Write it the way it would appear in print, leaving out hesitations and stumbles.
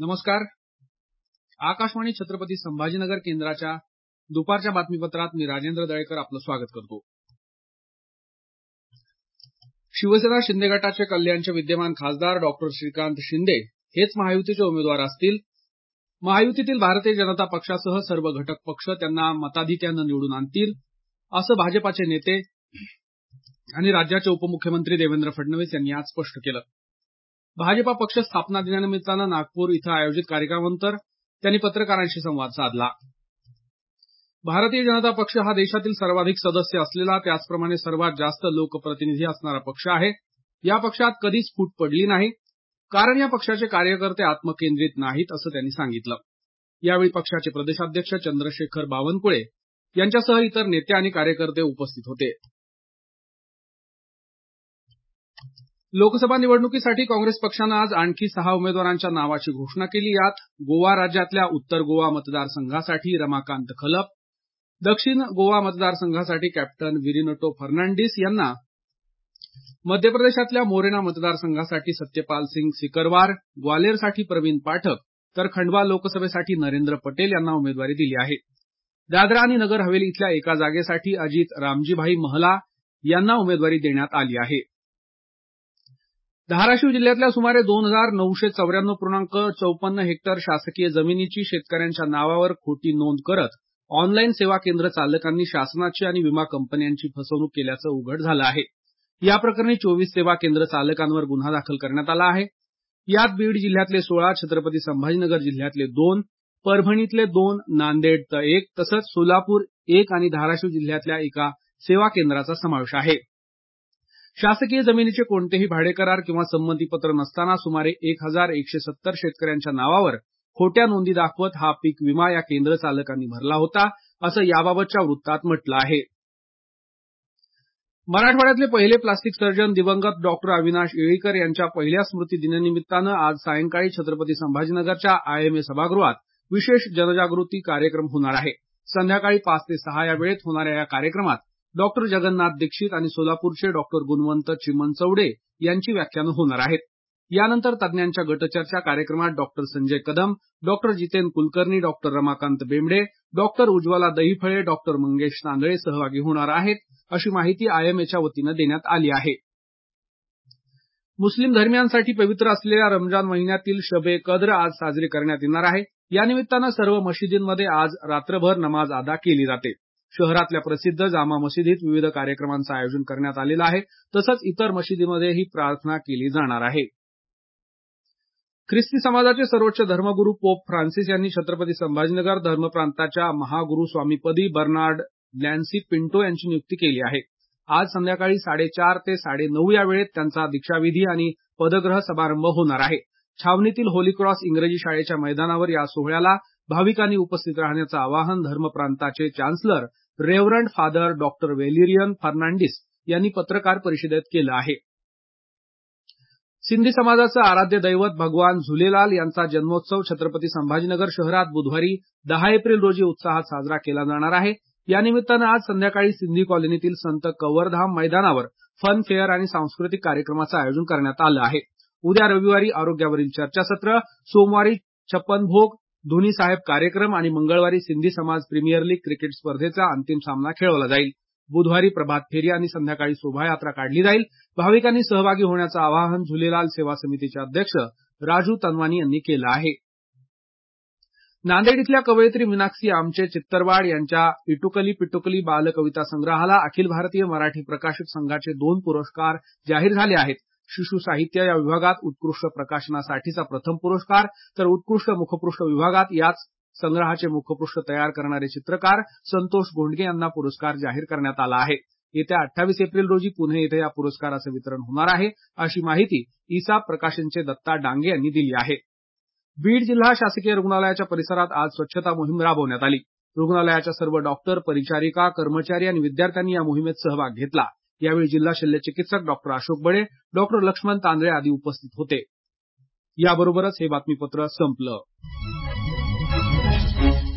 नमस्कार. आकाशवाणी छत्रपती संभाजीनगर केंद्राच्या दुपारच्या बातमीपत्रात मी राजेंद्र दळेकर आपलं स्वागत करतो. शिवसेना शिंदे गटाचे कल्याणचे विद्यमान खासदार डॉक्टर श्रीकांत शिंदे हेच महायुतीचे उमेदवार असतील. महायुतीतील भारतीय जनता पक्षासह सर्व घटक पक्ष त्यांना मताधिक्यानं निवडून आणतील, असं भाजपाचे नेते आणि राज्याचे उपमुख्यमंत्री देवेंद्र फडणवीस यांनी आज स्पष्ट केलं. भाजपा पक्ष स्थापना दिनानिमित्तानं नागपूर इथं आयोजित कार्यक्रमानंतर त्यांनी पत्रकारांशी संवाद साधला. भारतीय जनता पक्ष हा देशातील सर्वाधिक सदस्य असलेला, त्याचप्रमाणे सर्वात जास्त लोकप्रतिनिधी असणारा पक्ष आहे. या पक्षात कधीच फूट पडली नाही, कारण या पक्षाचे कार्यकर्ते आत्मकेंद्रित नाहीत, असं त्यांनी सांगितलं. यावेळी पक्षाचे प्रदेशाध्यक्ष चंद्रशेखर बावनकुळे यांच्यासह इतर नेते आणि कार्यकर्ते उपस्थित होते. लोकसभा निवडणुकीसाठी काँग्रेस पक्षानं आज आणखी 6 उमेदवारांच्या नावाची घोषणा केली. यात गोवा राज्यातल्या उत्तर गोवा मतदारसंघासाठी रमाकांत खलप, दक्षिण गोवा मतदारसंघासाठी कॅप्टन विरिनटो फर्नांडिस यांना, मध्य प्रदेशातल्या मोरेना मतदारसंघासाठी सत्यपाल सिंग सिकरवार, ग्वालेरसाठी प्रवीण पाठक, तर खंडवा लोकसभेसाठी नरेंद्र पटेल यांना उमेदवारी दिली आहे. दादरा आणि नगर हवेली इथल्या एका जागेसाठी अजित रामजीभाई महला यांना उमेदवारी देण्यात आली आहे. धाराशिव जिल्ह्यातल्या सुमारे 2994.54 हेक्टर शासकीय जमिनीची शेतकऱ्यांच्या नावावर खोटी नोंद करत ऑनलाईन सेवा केंद्र चालकांनी शासनाची आणि विमा कंपन्यांची फसवणूक केल्याचं उघड झालं आहे. या प्रकरणी 24 सेवा केंद्र चालकांवर गुन्हा दाखल करण्यात आला आहे. यात बीड जिल्ह्यातले 16, छत्रपती संभाजीनगर जिल्ह्यातले 2, परभणीतले 2, नांदेडचं 1 तसंच सोलापूर 1 आणि धाराशिव जिल्ह्यातल्या एका सेवा केंद्राचा समावेश आहे. शासकीय जमिनीचे कोणतेही भाडेकरार किंवा संमतीपत्र नसताना सुमारे 1170 शेतकऱ्यांच्या नावावर खोट्या नोंदी दाखवत हा पीक विमा या केंद्र चालकांनी भरला होता, असं याबाबतच्या वृत्तात म्हटलं आहे. मराठवाड्यातले पहिले प्लास्टिक सर्जन दिवंगत डॉक्टर अविनाश येळीकर यांच्या पहिल्या स्मृतिदिनानिमित्तानं आज सायंकाळी छत्रपती संभाजीनगरच्या IMA सभागृहात विशेष जनजागृती कार्यक्रम होणार आहे. संध्याकाळी 5 ते 6 या वेळेत होणाऱ्या या कार्यक्रमात डॉक्टर जगन्नाथ दीक्षित आणि सोलापूरचे डॉक्टर गुणवंत चिमणचौडे यांची व्याख्यानं होणार आहेत. यानंतर तज्ज्ञांच्या गटचर्चा कार्यक्रमात doctor Sanjay Kadam, doctor Jiten Kulkarni, doctor Ramakant Bembde, doctor Ujjwala Dahiphale, doctor Mangesh Tandale सहभागी होणार आहेत, अशी माहिती IMAच्या वतीनं देण्यात आली आहे. मुस्लिम धर्मियांसाठी पवित्र असलेल्या रमजान महिन्यातील शब ए कद्र आज साजरी करण्यात येणार आहे. या निमित्तानं सर्व मशिदींमध्ये आज रात्रभर नमाज अदा केली जाते. शहरातल्या प्रसिद्ध जामा मशिदीत विविध कार्यक्रमांचं आयोजन करण्यात आलेलं आहे. तसंच इतर मशिदीमध्येही प्रार्थना केली जाणार आहे. ख्रिस्ती समाजाचे सर्वोच्च धर्मगुरू पोप फ्रान्सिस यांनी छत्रपती संभाजीनगर धर्मप्रांताच्या महागुरुस्वामीपदी बर्नार्ड ग्लॅन्सी पिंटो यांची नियुक्ती केली आहे. आज संध्याकाळी 4:30 ते 9:30 या वेळेत त्यांचा दीक्षाविधी आणि पदग्रह समारंभ होणार आहे. छावणीतील होली क्रॉस इंग्रजी शाळेच्या मैदानावर या सोहळ्याला भाविकांनी उपस्थित राहण्याचं आवाहन धर्मप्रांताचे chancellor reverend father doctor Valerian Fernandes यांनी पत्रकार परिषदेत केलं आहे. सिंधी समाजाचं आराध्य दैवत भगवान झुलेलाल यांचा जन्मोत्सव छत्रपती संभाजीनगर शहरात बुधवारी 10 एप्रिल रोजी उत्साहात साजरा केला जाणार आहे. या निमित्तानं आज संध्याकाळी सिंधी कॉलनीतील संत कवरधाम मैदानावर फन फेअर आणि सांस्कृतिक कार्यक्रमाचं आयोजन करण्यात आलं आहे. उद्या रविवारी आरोग्यावरील चर्चासत्र, सोमवारी छप्पन भोग, धोनी साहेब कार्यक्रम आणि मंगळवारी सिंधी समाज प्रीमियर लीग क्रिकेट स्पर्धेचा अंतिम सामना खेळवला जाईल. बुधवारी प्रभात फेरी आणि संध्याकाळी शोभायात्रा काढली जाईल. भाविकांनी सहभागी होण्याचं आवाहन झुलेलाल सेवा समितीचे अध्यक्ष राजू तनवानी यांनी केलं आहे. नांदेड इथल्या कवयित्री मीनाक्षी आमचे चित्तरवाड यांच्या इटुकली पिटुकली बालकविता संग्रहाला अखिल भारतीय मराठी प्रकाशक संघाचे 2 पुरस्कार जाहीर झाले आहेत. शिशु साहित्य या विभागात उत्कृष्ट प्रकाशनासाठीचा प्रथम पुरस्कार, तर उत्कृष्ट मुखपृष्ठ विभागात याच संग्रहाचे मुखपृष्ठ तयार करणारे चित्रकार संतोष गोंडगे यांना पुरस्कार जाहीर करण्यात आला आहे. येत्या 28 एप्रिल रोजी पुणे इथं या पुरस्काराचं वितरण होणार आहे, अशी माहिती इसाप प्रकाशनचे दत्ता डांगे यांनी दिली आहे. बीड जिल्हा शासकीय रुग्णालयाच्या परिसरात आज स्वच्छता मोहीम राबवण्यात आली. रुग्णालयाच्या सर्व डॉक्टर, परिचारिका, कर्मचारी आणि विद्यार्थ्यांनी या मोहिमेत सहभाग घेतला. यावेळी जिल्हा शल्य चिकित्सक डॉक्टर अशोक बडे, डॉक्टर लक्ष्मण तांदळे आदी उपस्थित होते. याबरोबरच हे बातमीपत्र संपलं.